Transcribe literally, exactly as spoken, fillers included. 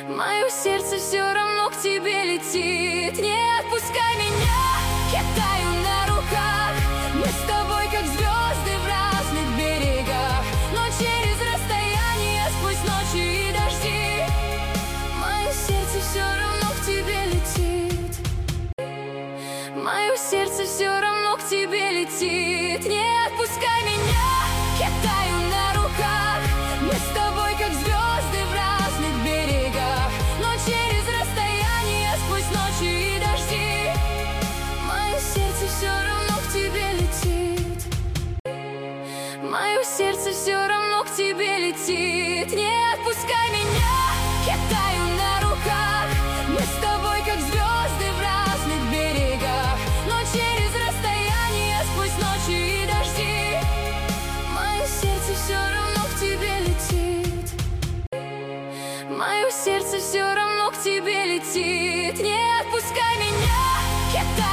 Мое сердце все равно к тебе летит. Не отпускай меня, я таю на руках. Мы с тобой как звезды в разных берегах, но через расстояние, сквозь ночи и дожди. Мое сердце все равно к тебе летит. Мое сердце все равно к тебе летит. Не отпускай меня, я таю на руках. Мы с тобой как звезды в разных берегах, но через расстояние, сквозь ночи и дожди. Мое сердце все равно к тебе летит. Мое сердце все равно к тебе летит. Не отпускай меня, я таю на руках. Мы с тобой как звезды в разных берегах, но через расстояние, сквозь ночи и дожди. Мое сердце все равно к тебе летит. Мое сердце все равно к тебе летит. Не отпускай меня, я таю